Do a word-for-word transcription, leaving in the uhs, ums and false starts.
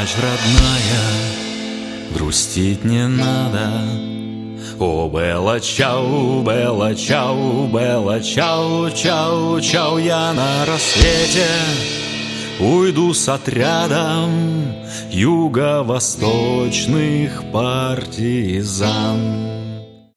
плачь, родная, грустить не надо. О, Белла, чау, Белла, чау, Белла, чау, чау, чау. Я на рассвете уйду с отрядом юго-восточных партизан.